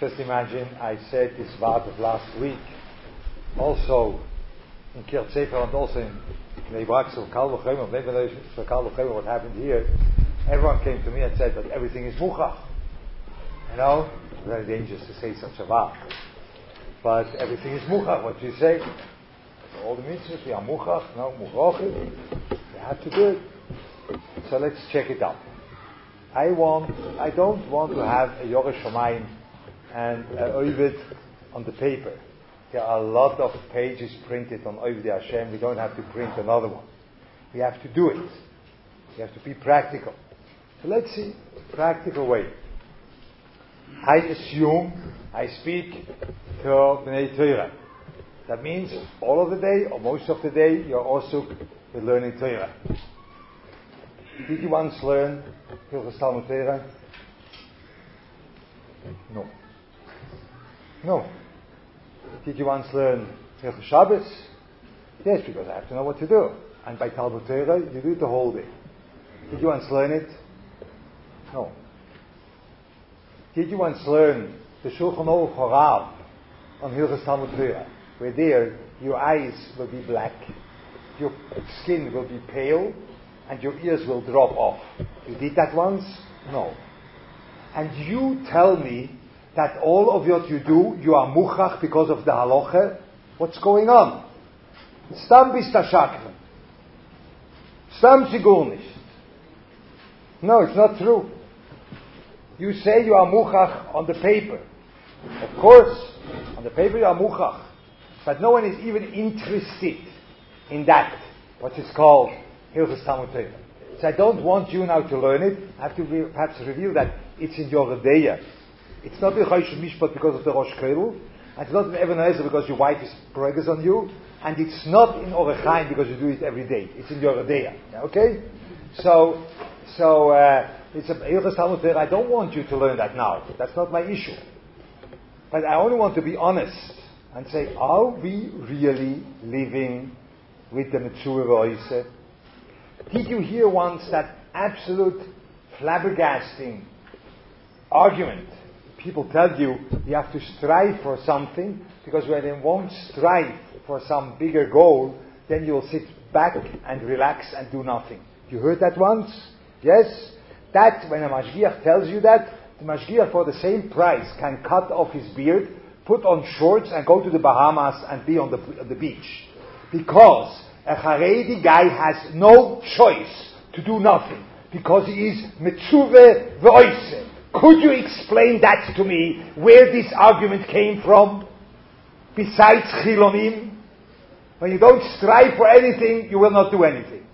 Just imagine, I said this word of last week, also in Kiryat Sefer and also in Neibrak, so Kal V'chomer, maybe for Kal V'chomer, what happened here, everyone came to me and said that everything is Muchach. You know, very dangerous to say such a word. But everything is Muchach, what you say. All the mitzvahs, we are Muchach, no Muchachim. We have to do it. So let's check it out. I don't want to have a Yoresh Shamayim and Ovid on the paper. There are a lot of pages printed on Ovid Hashem. We don't have to print another one. We have to do it. We have to be practical. So let's see, practical way. I assume I speak to Bnei Torah. That means all of the day, or most of the day, you're also learning Torah. Did you once learn Hilchos Talmud Torah? No. No. Did you once learn Hilchos Shabbos? Yes, because I have to know what to do. And by Talmud Torah, you do it the whole day. Did you once learn it? No. Did you once learn the Shulchan Aruch Harav on Hilchos Talmud Torah? Where there, your eyes will be black, your skin will be pale, and your ears will drop off. You did that once? No. And you tell me that all of what you do, you are muchach because of the halacha? What's going on? Stam bist shakran. Stam sigur nicht. No, it's not true. You say you are muchach on the paper. Of course, on the paper you are muchach. But no one is even interested in that, what is called Hilchos Talmud Torah. So I don't want you now to learn it. I have to perhaps reveal that it's in your Deya. It's not in Chosh Mishpat because of the Rosh Kedel. And it's not in Even Ezer because your wife is preggers on you. And it's not in Orech Chaim because you do it every day. It's in your Deya. Okay? So it's a Hilchos Talmud Torah. I don't want you to learn that now. That's not my issue. But I only want to be honest and say, are we really living with the Metzua V'Oiseh? Did you hear once that absolute flabbergasting argument? People tell you have to strive for something, because when you won't strive for some bigger goal, then you will sit back and relax and do nothing. You heard that once? Yes? That, when a Mashgiach tells you that, the Mashgiach for the same price can cut off his beard, put on shorts and go to the Bahamas and be on the beach. Because a Haredi guy has no choice to do nothing. Because he is Metzuveh V'Oiseh. Could you explain that to me, where this argument came from? Besides Chilonim? When you don't strive for anything, you will not do anything.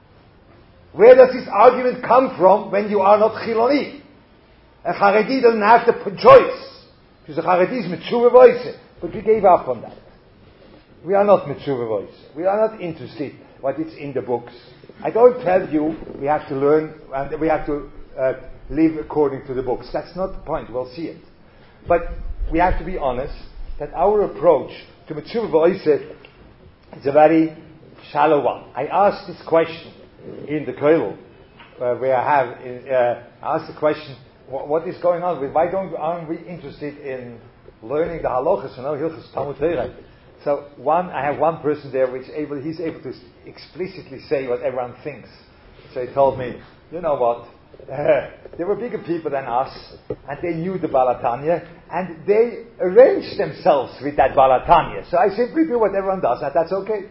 Where does this argument come from when you are not Chiloni? A Haredi doesn't have the choice. Because the Haredi is Metzuveh V'Oiseh. But we gave up on that. We are not Metzuveh V'Oiseh. We are not interested what is in the books. I don't tell you we have to learn and we have to live according to the books. That's not the point. We'll see it. But we have to be honest that our approach to Metzuveh V'Oiseh is a very shallow one. I asked this question in the Kollel, where I asked the question, what is going on? Aren't we interested in learning the halachas? Hilchos Talmud Torah. So I have one person there he's able to explicitly say what everyone thinks. So he told me, you know what? There were bigger people than us, and they knew the Baal HaTanya, and they arranged themselves with that Baal HaTanya. So I simply do what everyone does, and that's okay.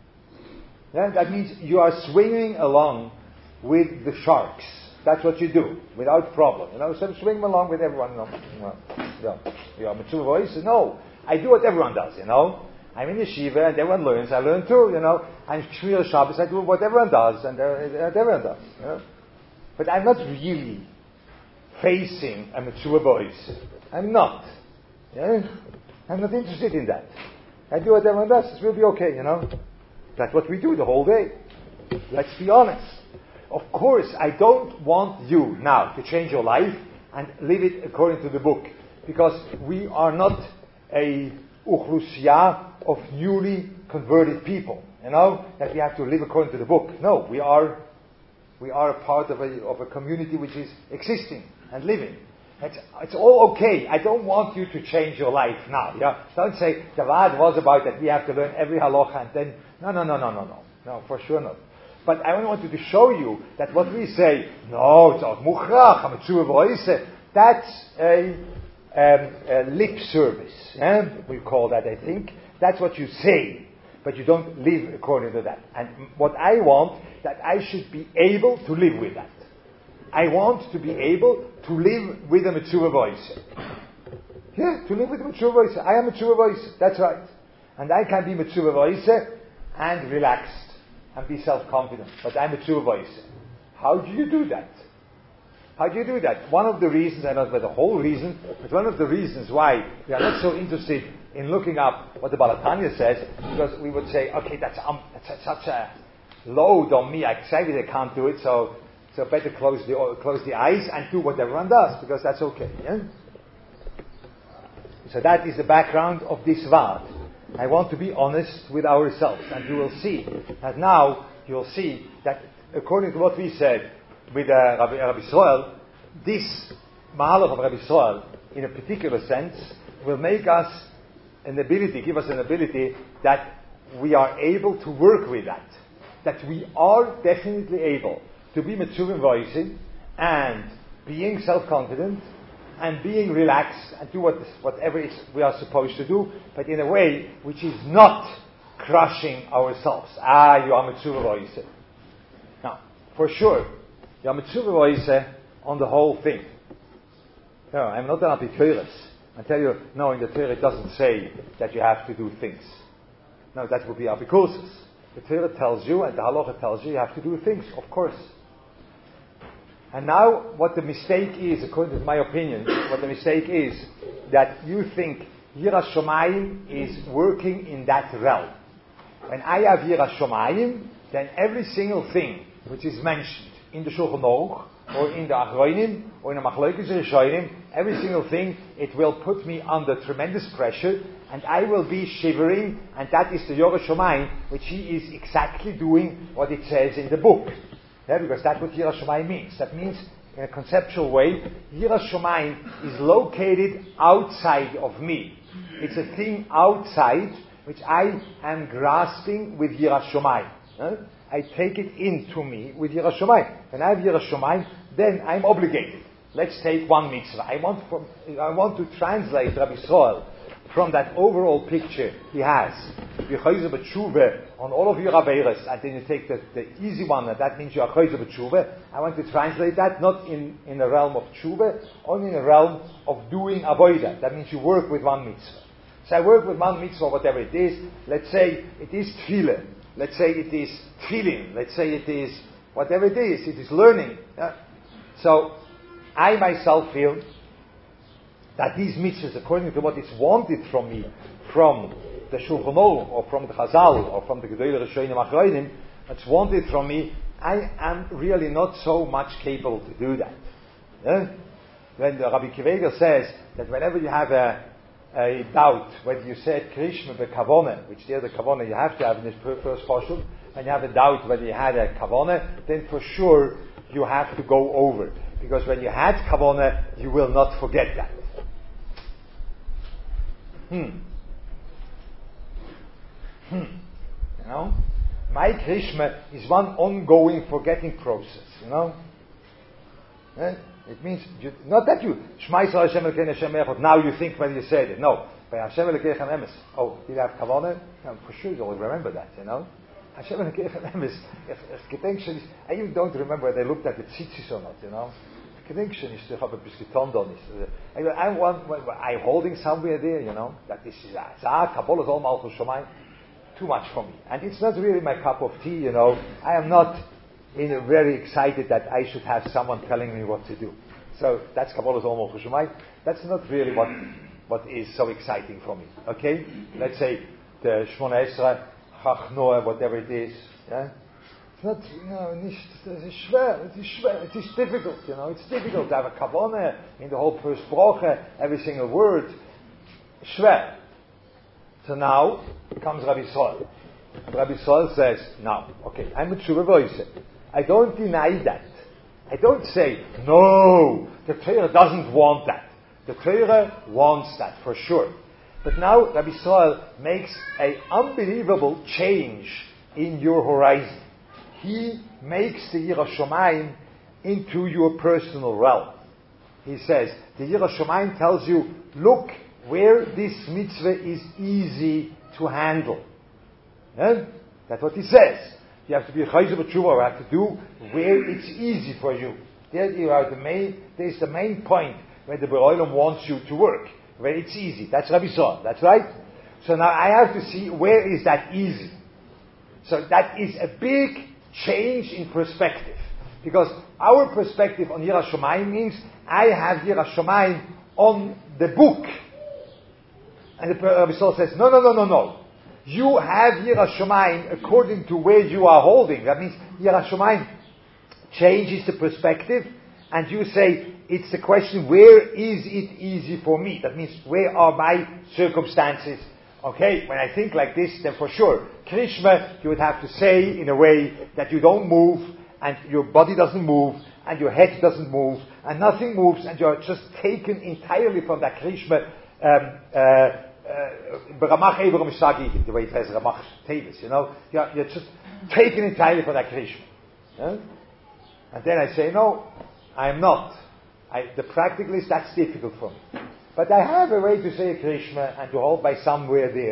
Yeah, that means you are swimming along with the sharks. That's what you do, without problem. So swim along with everyone. You are Metzuveh V'Oiseh? No, I do what everyone does. I'm in yeshiva and everyone learns. I learn too. I'm Shmir Shabbos. I do what everyone does, and everyone does. But I'm not really facing a Metzuveh V'Oiseh. I'm not. Yeah? I'm not interested in that. I do what everyone does. It will be okay. That's what we do the whole day. Let's be honest. Of course, I don't want you now to change your life and live it according to the book, because we are not a uchlusiyah of newly converted people. That we have to live according to the book. No, we are a part of a community which is existing and living. It's all okay. I don't want you to change your life now. Yeah? Don't say, the Rad was about that we have to learn every halacha and then, no, for sure not. But I only wanted to show you that what we say, no, it's all muchrach, I'm a tshuva voice, that's a lip service. We call that, I think. That's what you say, but you don't live according to that. And what I want, that I should be able to live with that. I want to be able to live with a Mitzvah voice. Yeah, to live with a Mitzvah voice. I am a Mitzvah voice, that's right. And I can be Mitzvah voice and relaxed and be self-confident. But I'm a Mitzvah voice. How do you do that? How do you do that? One of the reasons, I don't know the whole reason, but one of the reasons why we are not so interested in looking up what the Balatanya says, because we would say, okay, that's such a load on me, I can't do it, so better close the eyes and do what everyone does, because that's okay. Yeah? So that is the background of this Vad. I want to be honest with ourselves, and you will see that now, you'll see that according to what we said with Rabbi Yisrael, this Mahalach of Rabbi Yisrael, in a particular sense, will make us give us an ability that we are able to work with that. That we are definitely able to be Mitzvah voicing and being self-confident and being relaxed and do whatever we are supposed to do, but in a way which is not crushing ourselves. You are Mitzvah voicing. Now, for sure, you are Mitzvah voicing on the whole thing. No, I'm not an apikoros. I tell you, no, in the Torah it doesn't say that you have to do things. No, that would be apikoros. The Torah tells you, and the halacha tells you have to do things, of course. And now, what the mistake is, according to my opinion, what the mistake is, that you think Yiras Shomayim is working in that realm. When I have Yiras Shomayim, then every single thing which is mentioned in the Shulchan Aruch, or in the Achronim, or in the Machlokes Rishonim, every single thing, it will put me under tremendous pressure, and I will be shivering, and that is the Yiras Shomayim, which he is exactly doing what it says in the book. Yeah, because that's what Yiras Shomayim means. That means, in a conceptual way, Yiras Shomayim is located outside of me. It's a thing outside, which I am grasping with Yiras Shomayim. I take it into me with Yiras Shomayim. When I have Yiras Shomayim, then I'm obligated. Let's take one mitzvah. I want to translate Rabbi Yisrael from that overall picture he has. Yechoyze b'tshuva on all of your averos, and then you take the easy one, and that means you are yechoyze b'tshuva. I want to translate that not in the realm of tshuva, only in the realm of doing avodah. That means you work with one mitzvah. So I work with one mitzvah, whatever it is. Let's say it is tefillah. Let's say it is tefillin. Let's say it is whatever it is. It is learning. Yeah? So I myself feel that these mitzvahs, according to what is wanted from me, from the Shulchan Aruch, or from the Chazal, or from the Gedolei Rishonim Achronim, that's wanted from me, I am really not so much capable to do that. Yeah? When the Rabbi Kiveger says that whenever you have a doubt whether you said Krishma beKavona, which the other Kavona you have to have in this first portion, and you have a doubt whether you had a Kavona, then for sure you have to go over. Because when you had Kavona, you will not forget that. You know? My Krishma is one ongoing forgetting process, you know? It means, not that you, Shema Yisrael Hashem Elokeinu Hashem Echad, now you think when you said it. No. By Hashem Elokeinu Emes. Oh, did I have Kavanah? No, for sure you'll remember that, you know? Hashem Elokeinu Emes. If gedenken is, I even don't remember whether they looked at the tzitzis or not, you know? Gedenken is to have a biscuiton on I'm holding somewhere there, you know? That this is, Kabbalah is all Malchus Shomayim. Too much for me. And it's not really my cup of tea, you know? I am not very excited that I should have someone telling me what to do. So that's Kabbalah's Malchus Shomayim. That's not really what is so exciting for me. Okay? Let's say the Shmona Esra, Chachnoah, whatever it is. Yeah? It's not, it is difficult, you know. It's difficult to have a kavanah in the whole first bracha, every single word. Shver. So now comes Rabbi Yisrael. Rabbi Yisrael says, now, okay, I'm a tshuva voice. I don't deny that. I don't say, no, the Torah doesn't want that. The Torah wants that, for sure. But now Rabbi Soil makes an unbelievable change in your horizon. He makes the Yirah Shamayim into your personal realm. He says, the Yirah Shamayim tells you, look where this mitzvah is easy to handle. Yeah? That's what he says. You have to be a chayzer b'tshuva, you have to do where it's easy for you. There's the main point where the B'roi Olam wants you to work, where it's easy. That's Rabbi Sohar, that's right? So now I have to see where is that easy. So that is a big change in perspective. Because our perspective on Yirah Shamayim means I have Yirah Shamayim on the book. And the Rabbi Sohar says, no. You have Yirah Shamayim according to where you are holding. That means Yirah Shamayim changes the perspective, and you say, it's the question, where is it easy for me? That means, where are my circumstances? Okay, when I think like this, then for sure, Krishma, you would have to say in a way that you don't move, and your body doesn't move, and your head doesn't move, and nothing moves, and you're just taken entirely from that Krishma, the way it says Ramach Tevis, you're just taken entirely for that Krishma. Yeah? And then I say, no, I'm not. The practicalist, that's difficult for me. But I have a way to say Krishma and to hold by something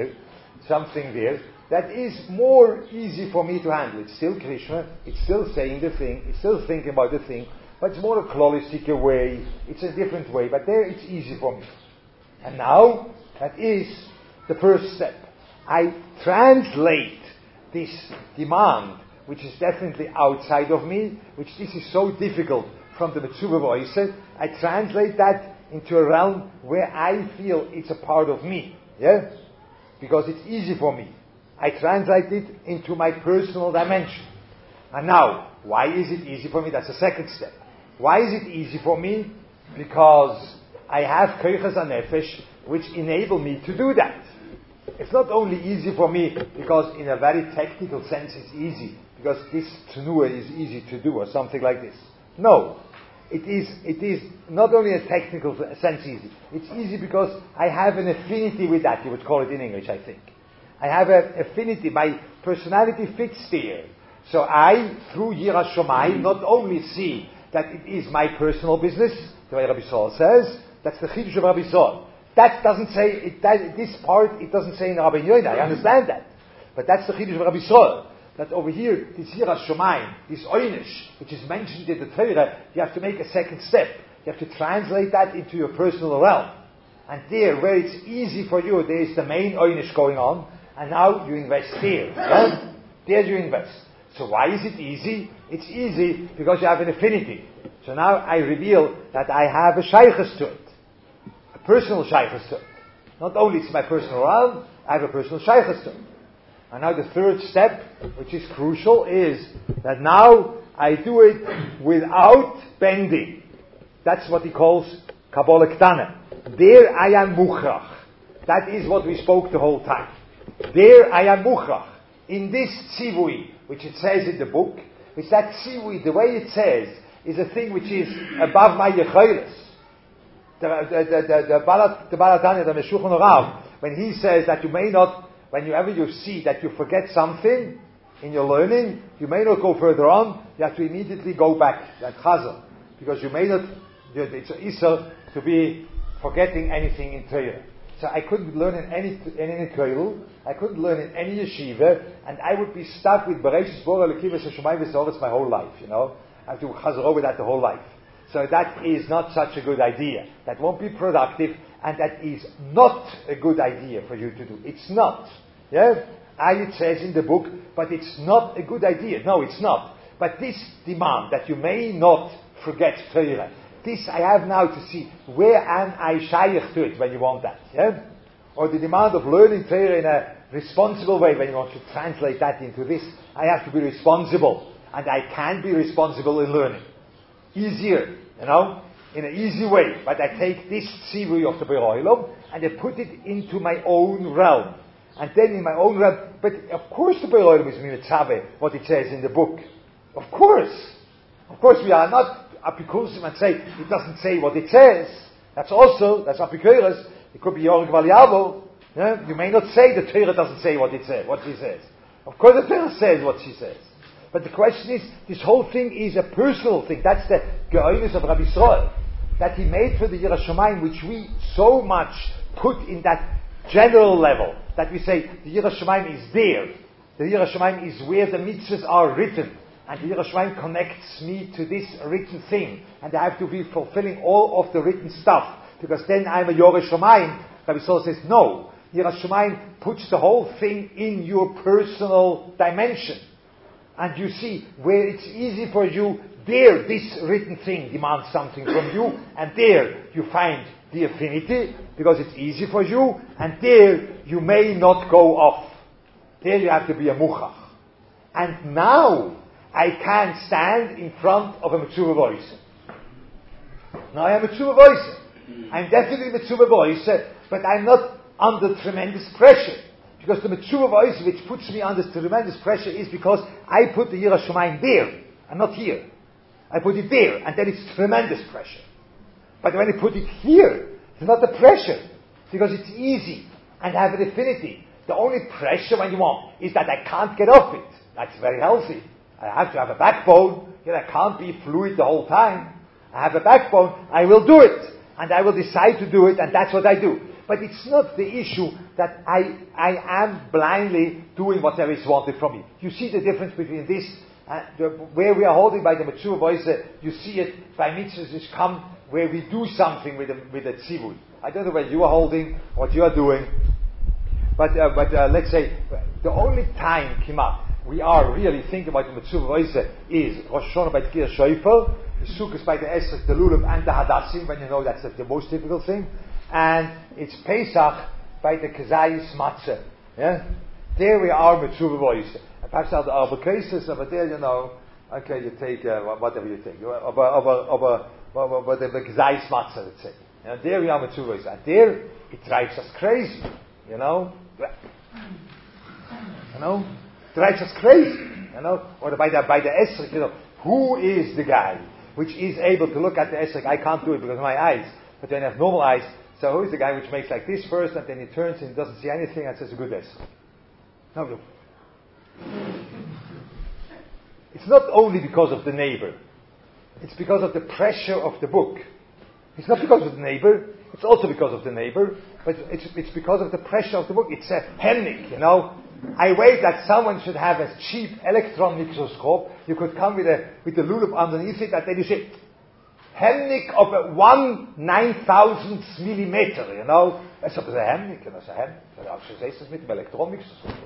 there, that is more easy for me to handle. It's still Krishma, it's still saying the thing, it's still thinking about the thing, but it's more a klolistic way, it's a different way, but there it's easy for me. And now, that is the first step. I translate this demand, which is definitely outside of me, which this is so difficult from the Mitzvah Voice, I translate that into a realm where I feel it's a part of me. Yeah? Because it's easy for me. I translate it into my personal dimension. And now, why is it easy for me? That's the second step. Why is it easy for me? Because I have koiches hanefesh which enable me to do that. It's not only easy for me because in a very technical sense it's easy, because this tenuah is easy to do or something like this. No. It is not only a technical sense easy. It's easy because I have an affinity with that, you would call it in English, I think. I have an affinity. My personality fits there. So I, through Yirah Shamayim, not only see that it is my personal business, the way Rabbi Sohar says, that's the Chiddush of Rabbi Sohar. That doesn't say, this part, it doesn't say in Rabbi Yoina, I understand that. But that's the Chiddush of Rabbi Sohar. That over here, this Yirah Shamayim, this Oynish, which is mentioned in the Torah, you have to make a second step. You have to translate that into your personal realm. And there, where it's easy for you, there is the main Oynish going on, and now you invest there. Right? There you invest. So why is it easy? It's easy because you have an affinity. So now I reveal that I have a shaykhus to it. A personal shaykhus to it. Not only it's my personal realm, I have a personal shaykhus to it. And now the third step, which is crucial, is that now I do it without bending. That's what he calls Kabbalah Ktana. There I am mukhrach. That is what we spoke the whole time. There I am mukhrach. In this tzivui, which it says in the book, which that tzivui, the way it says, is a thing which is above my yecholos. The Balatanya, the Meshulchan Aruch, when he says that you may not, whenever you see that you forget something in your learning, you may not go further on, you have to immediately go back, like Chazal, because you may not, it's an Isser to be forgetting anything in Torah. So I couldn't learn in any kollel, I couldn't learn in any yeshiva, and I would be stuck with Bereshis Bora Lekivas Hashemayim V'Zoros my whole life, I have to chazar over that the whole life. So that is not such a good idea. That won't be productive, and that is not a good idea for you to do. It's not. Yeah? It says in the book, but it's not a good idea. No, it's not. But this demand that you may not forget Torah, this I have now to see, where am I shaykh to it when you want that? Yeah? Or the demand of learning Torah in a responsible way, when you want to translate that into this, I have to be responsible. And I can be responsible in learning. Easier, in an easy way. But I take this tzivui of the B'roi Olam and I put it into my own realm. And then in my own realm, but of course the B'roi Olam is mitzvah, what it says in the book. Of course we are not apikusim and say it doesn't say what it says. That's apikuros. It could be Yorg Valyavo. Yeah? You may not say the Torah doesn't say what she says. Of course the Torah says what she says. But the question is, this whole thing is a personal thing. That's the Geoinus of Rabbi Yisrael. That he made for the Yiras Shamayim, which we so much put in that general level. That we say, the Yiras Shamayim is there. The Yiras Shamayim is where the mitzvahs are written. And the Yiras Shamayim connects me to this written thing. And I have to be fulfilling all of the written stuff. Because then I'm a Yiras Shamayim. Rabbi Yisrael says, no. Yiras Shamayim puts the whole thing in your personal dimension. And you see where it's easy for you, there this written thing demands something from you, and there you find the affinity, because it's easy for you, and there you may not go off. There you have to be a muchach. And now I can stand in front of a Mitzvah voice. Now I am a Mitzvah voice. I'm definitely a Mitzvah voice, but I'm not under tremendous pressure. Because the Mitzvah voice which puts me under tremendous pressure is because I put the Yiras Shamayim there, and not here. I put it there, and then it's tremendous pressure. But when I put it here, it's not the pressure, because it's easy, and I have an affinity. The only pressure when you want is that I can't get off it. That's very healthy. I have to have a backbone. I can't be fluid the whole time. I have a backbone. I will do it, and I will decide to do it, and that's what I do. But it's not the issue that I am blindly doing whatever is wanted from me. You see the difference between this, where we are holding by the Mitzvah voice, you see it by mitzvahs which come where we do something with a tzivui. I don't know where you are holding, what you are doing, but let's say the only time we are really thinking about the Mitzvah voice is Rosh Hashanah by Tkir Shofar, the Sukkot by the Esrog, the Lulav, and the Hadassim, when you know that's the most difficult thing. And it's Pesach by the Kazayis Matzah. Yeah? There we are with Mitzvah voice. Perhaps other cases, but there okay, you take whatever you take. Over the Kazayis Matzah, let's say. Yeah? There we are with Mitzvah voice. And there, it drives us crazy. It drives us crazy. Or by the Esrog, who is the guy which is able to look at the Esrog? I can't do it because of my eyes. But when I have normal eyes, so who is the guy which makes like this first, and then he turns and doesn't see anything and says a good Esrog? No. It's not only because of the neighbor. It's because of the pressure of the book. It's not because of the neighbor. It's also because of the neighbor. But it's because of the pressure of the book. It's a hemnik, I wait that someone should have a cheap electron microscope. You could come with the lulav underneath it, and then you say, hemnik of a 1/9000th millimeter, That's a hemnik, that's a hemnik. Als je zegt het met een elektronmicroscoop,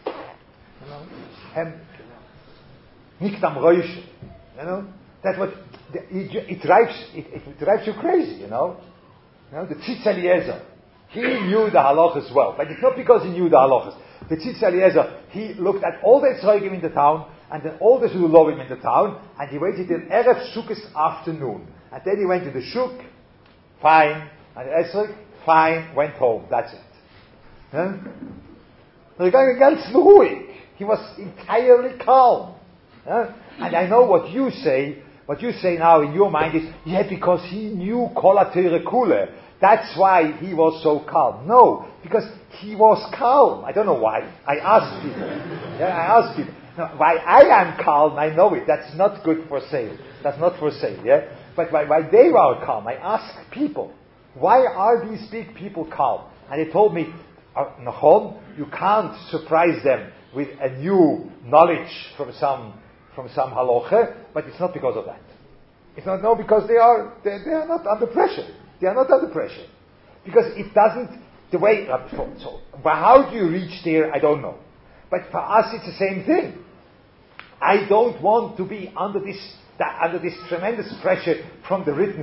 hemnik, Nicht am Reuschen, That's what it drives you crazy, The Tzitz Eliezer, he knew the halachas well, but it's not because he knew the halachas. The Tzitz Eliezer, he looked at all the Etzroigim in the town, and then all the Zulovim in the town, and he waited till Erev Sukkot afternoon. And then he went to the Shuk, fine, and Esrog, fine, went home. That's it. Ganz ruhig. He was entirely calm. And I know what you say now in your mind is, because he knew Kol HaTorah Kula. That's why he was so calm. No, because he was calm. I don't know why. I asked people. Now, why I am calm, I know it. That's not good for sale. That's not for sale, But why they were calm, I asked people, why are these big people calm? And they told me, Nachon, you can't surprise them with a new knowledge from some halacha, but it's not because of that. It's not because they are not under pressure. They are not under pressure. Because it doesn't, the way, but how do you reach there, I don't know. But for us it's the same thing. I don't want to be under this tremendous pressure from the written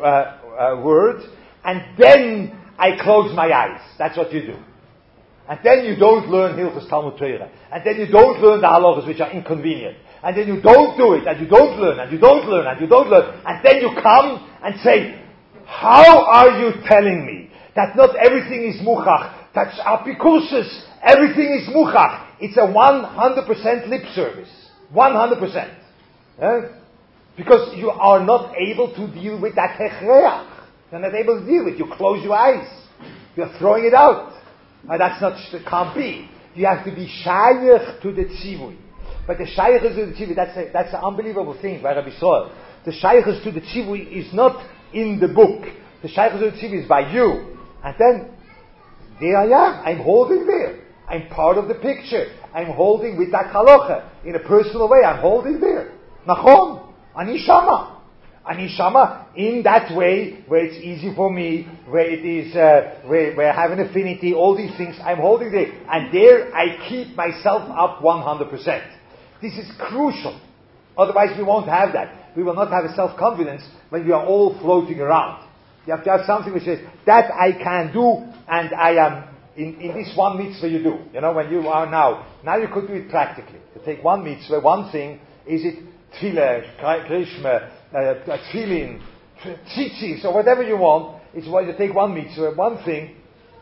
word, and then I close my eyes. That's what you do. And then you don't learn Hilchos Talmud Torah. And then you don't learn the halachos which are inconvenient. And then you don't do it, and you don't learn, and you don't learn, and you don't learn. And then you come and say, how are you telling me that not everything is muchach? That's apikusus. Everything is muchach. It's a 100% lip service. 100%. Because you are not able to deal with that hechreach. You're not able to deal with it. You close your eyes. You're throwing it out. And that's not, can't be. You have to be shaykh to the tzivui. But the shaykh to the tzivui, that's an unbelievable thing by Rabbi Soel. The shaykh to the tzivui is not in the book. The shaykh to the tzivui is by you. And then, there I am. I'm holding there. I'm part of the picture. I'm holding with that halacha. In a personal way, I'm holding there. Nachon. Anishama. Anishama in that way where it's easy for me, where it is, where I have an affinity, all these things I'm holding there. And there I keep myself up 100%. This is crucial. Otherwise we won't have that. We will not have a self-confidence when we are all floating around. You have to have something which says, that I can do, and I am, in this one mitzvah you do. You know, when you are now you could do it practically. To take one mitzvah, one thing, is it tefillah, krishma, tefillin, tzitzis, or whatever you want. It's why you take one mitzvah, one thing,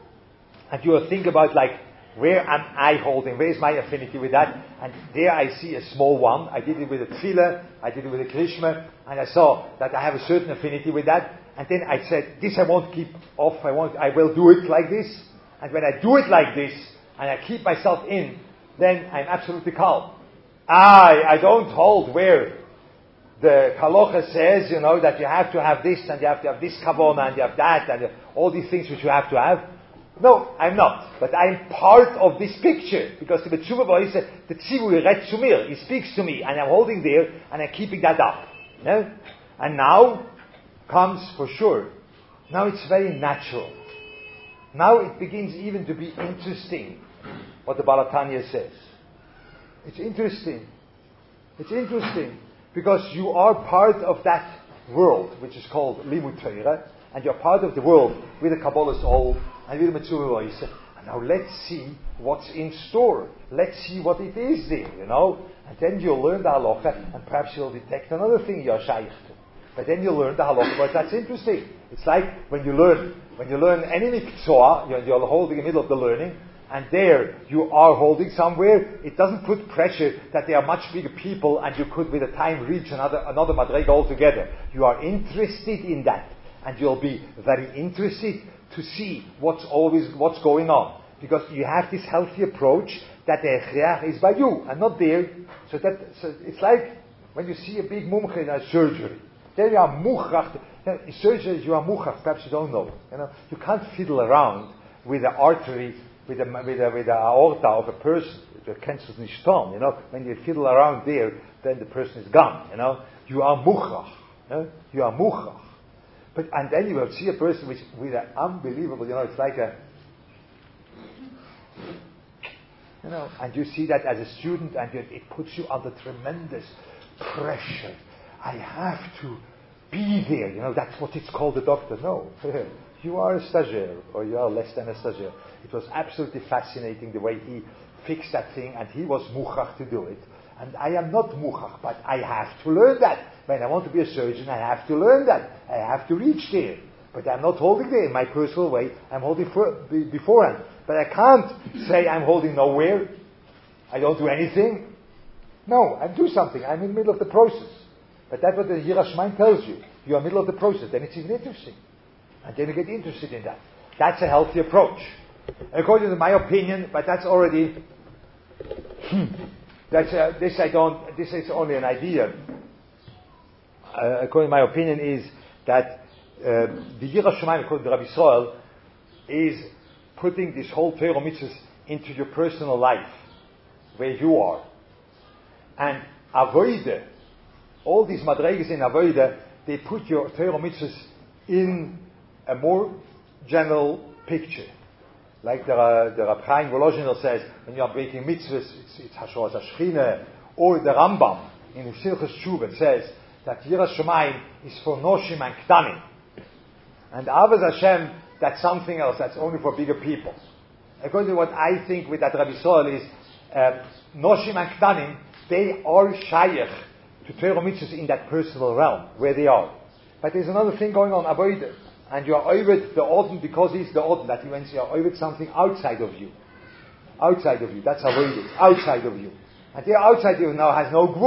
and you will think about like, where am I holding? Where is my affinity with that? And there I see a small one. I did it with a tefillah, I did it with a krishma, and I saw that I have a certain affinity with that. And then I said, this I won't keep off. I will do it like this. And when I do it like this, and I keep myself in, then I'm absolutely calm. I don't hold where the halacha says, that you have to have this, and you have to have this kavona, and you have that, and all these things which you have to have. No, I'm not. But I'm part of this picture. Because the B'tshuva he said, the tzivui red to me, he speaks to me, and I'm holding there, and I'm keeping that up. Yeah? And now comes for sure. Now it's very natural. Now it begins even to be interesting, what the Baal HaTanya says. It's interesting. It's interesting. Because you are part of that world, which is called Limud Torah, and you're part of the world with the Kabbalah Soul, and with the Mitzvah. And now let's see what's in store. Let's see what it is there, And then you'll learn the halacha, and perhaps you'll detect another thing you're shaykh to. But then you'll learn the halacha, but that's interesting. It's like when you learn any miktzah, you're holding in the middle of the learning, and there you are holding somewhere, it doesn't put pressure that there are much bigger people and you could with a time reach another madrega altogether. You are interested in that, and you'll be very interested to see what's going on. Because you have this healthy approach that the echreach is by you and not there. So it's like when you see a big mumche in a surgery. There you are muchach. In surgery you are muchach, perhaps you don't know. You can't fiddle around with the artery, with the aorta of a person. You can't nicht tun, When you fiddle around there, then the person is gone, You are muchach. You are muchach. And then you will see a person with an unbelievable, it's like and you see that as a student, and it puts you under tremendous pressure. I have to be there, that's what it's called, the doctor. No, you are a stagiaire, or you are less than a stagiaire. It was absolutely fascinating the way he fixed that thing, and he was muchach to do it. And I am not muchach, but I have to learn that. When I want to be a surgeon, I have to learn that. I have to reach there. But I'm not holding there in my personal way. I'm holding beforehand. But I can't say I'm holding nowhere. I don't do anything. No, I do something. I'm in the middle of the process. But that's what the Yiras Shamayim tells you. You are in the middle of the process. Then it's even interesting. And then you get interested in that. That's a healthy approach. According to my opinion, but that's already... This is only an idea. According to my opinion, is that the Yiras Shamayim, according to Rabbi Soel, is putting this whole Torah mitzvahs into your personal life, where you are. And Avodah, all these madregas in Avodah, they put your Torah mitzvahs in a more general picture. Like the Rab Chaim Volozhinel says, when you are breaking mitzvahs, it's Hashor HaShechina, or the Rambam in Hilchos Tshuva says that Yiras Shamayim is for Noshim and Ktanim. And Avos Hashem, that's something else, that's only for bigger people. According to what I think with that Rabbi Soel is, Noshim and Ktanim, they are shaykh to Torah mitzvahs in that personal realm, where they are. But there's another thing going on, Avodah. And you are over the Odin because he's the Odin. That means you are over something outside of you. Outside of you. That's Avodah. Outside of you. And the outside of you now has no gvul.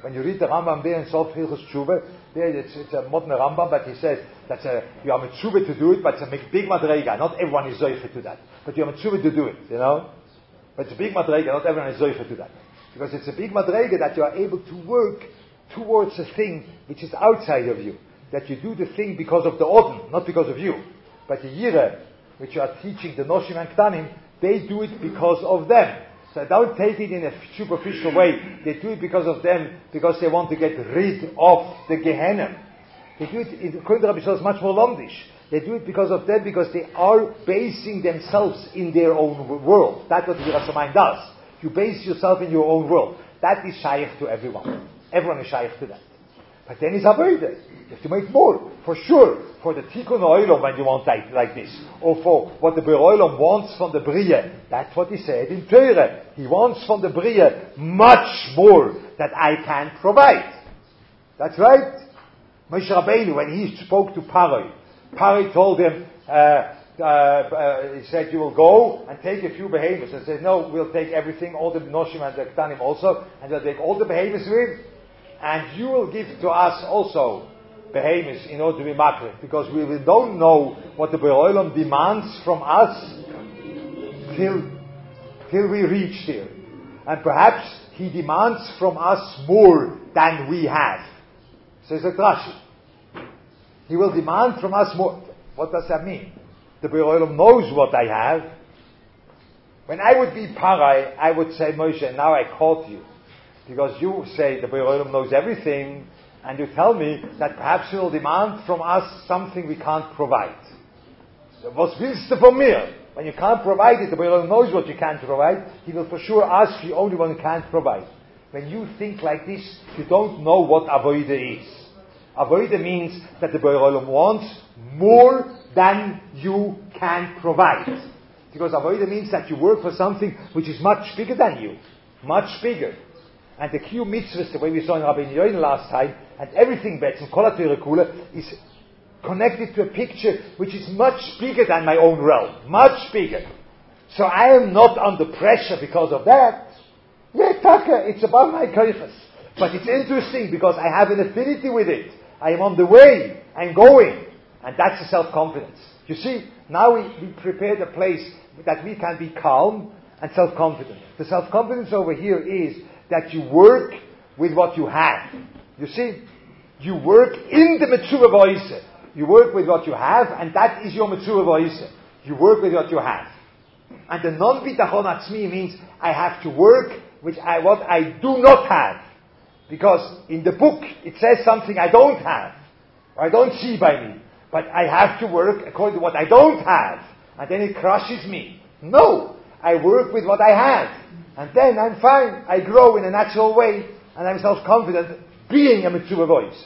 When you read the Rambam there in Sof Hilchos Tshuva, there it's a modern Rambam, but he says that you are mitzvah to do it, but it's a big madrega. Not everyone is zoiche to that, but you are mitzvah to do it. You know, but it's a big madrega. Not everyone is zoiche to that, because it's a big madrega that you are able to work towards a thing which is outside of you. That you do the thing because of the Odin, not because of you. But the Yira, which you are teaching the Noshim and Ktanim, they do it because of them. So don't take it in a superficial way. They do it because of them, because they want to get rid of the Gehenna. They do it, according to Rabbi Shlomo, much more lomdish. They do it because of them, because they are basing themselves in their own world. That's what the Yiras Shamayim does. You base yourself in your own world. That is shaykh to everyone. Everyone is shaykh to that. But then it's avoided. You have to make more, for sure. For the Tikkun Olam, when you want like this, or for what the Be'er Olam wants from the Bria. That's what he said in Torah. He wants from the Bria much more that I can provide. That's right. Moshe Rabbeinu, when he spoke to Paroi told him, he said, you will go and take a few behemoths. And said, no, we'll take everything, all the Noshim and the Ktanim also, and we'll take all the behemoths with, and you will give to us also behemoths in order to be makriv, because we don't know what the Be'er Olam demands from us till we reach there. And perhaps he demands from us more than we have. Says the Rashi. He will demand from us more. What does that mean? The Be'er Olam knows what I have. When I would be Parai, I would say, Moshe, now I caught you. Because you say the Be'er Olam knows everything, and you tell me that perhaps you will demand from us something we can't provide. So, was willst du von mir? When you can't provide it, the Be'er Olam knows what you can't provide. He will for sure ask you only when you can't provide. When you think like this, you don't know what avoida is. Avoida means that the Be'er Olam wants more than you can provide. Because avoida means that you work for something which is much bigger than you. Much bigger. And the Kiyum Mitzvahs, the way we saw in Rabbi Yoin last time, and everything in Kol HaTorah Kula, is connected to a picture which is much bigger than my own realm. Much bigger. So I am not under pressure because of that. Yeah, Taka, it's about my koiches. But it's interesting because I have an affinity with it. I am on the way. I'm going. And that's the self-confidence. You see, now we prepared a place that we can be calm and self-confident. The self-confidence over here is that you work with what you have. You see, you work in the Mitzvah V'Oiseh. You work with what you have, and that is your Mitzvah V'Oiseh. You work with what you have. And the non-bitachon atzmi means I have to work with what I do not have. Because in the book, it says something I don't have. Or I don't see by me. But I have to work according to what I don't have. And then it crushes me. No! I work with what I have. And then I'm fine. I grow in a natural way. And I'm self-confident being a Mitzvah voice.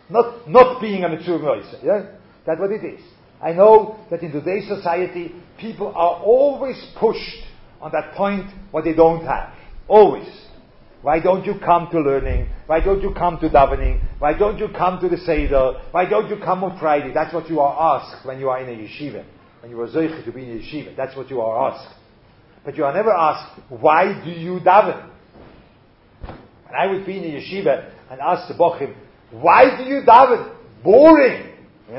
Not being a Mitzvah voice. Yeah? That's what it is. I know that in today's society, people are always pushed on that point what they don't have. Always. Why don't you come to learning? Why don't you come to davening? Why don't you come to the Seder? Why don't you come on Friday? That's what you are asked when you are in a yeshiva. When you are zoiche to be in a yeshiva. That's what you are asked. But you are never asked, why do you daven? When I would be in a yeshiva and ask the bochim, why do you daven? Boring.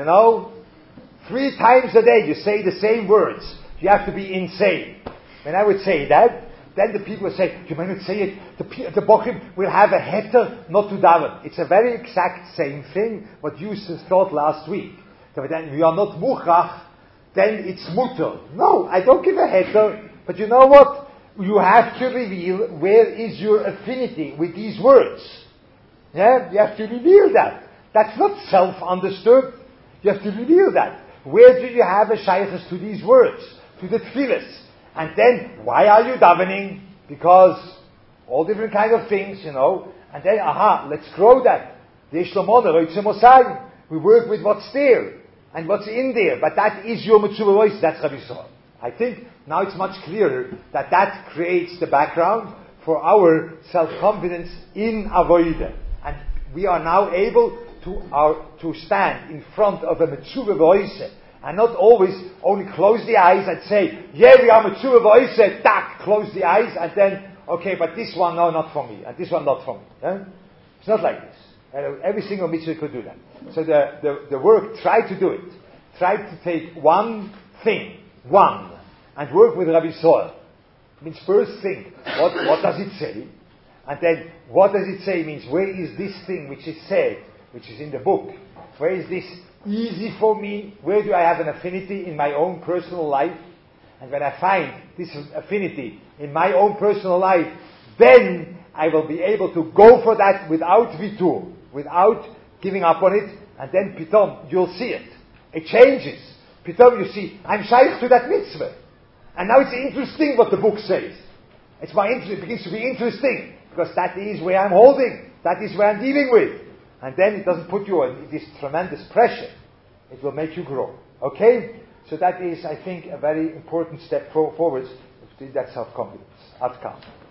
3 times a day you say the same words. You have to be insane. When I would say that, then the people would say, you may not say it, the bochim will have a heter not to daven. It's a very exact same thing what you thought last week. So then we are not muchach, then it's mutter. No, I don't give a heter. But you know what? You have to reveal where is your affinity with these words. Yeah? You have to reveal that. That's not self-understood. You have to reveal that. Where do you have a shaykhs to these words? To the tefillas. And then, why are you davening? Because all different kind of things, And then, let's grow that. We work with what's there. And what's in there. But that is your Mitzvah voice. That's Rabbi Yisrael. I think now it's much clearer that creates the background for our self-confidence in avodah. And we are now able to stand in front of a Mitzvah voice and not always only close the eyes and say, yeah, we are Mitzvah voice, close the eyes and then, okay, but this one, no, not for me, and this one, not for me. It's not like this. Every single mitzvah could do that. So the work, try to do it. Try to take one thing, and work with Rabbi Soil. Means first think, what does it say? And then, what does it say means, where is this thing which is said, which is in the book? Where is this easy for me? Where do I have an affinity in my own personal life? And when I find this affinity in my own personal life, then I will be able to go for that without vitur, without giving up on it, and then pitom, you'll see it. It changes. Pitom, you see, I'm shaykh to that mitzvah. And now it's interesting what the book says. It begins to be interesting, because that is where I'm holding. That is where I'm dealing with. And then it doesn't put you on this tremendous pressure. It will make you grow. Okay? So that is, I think, a very important step forward to that self-confidence. Ad kam.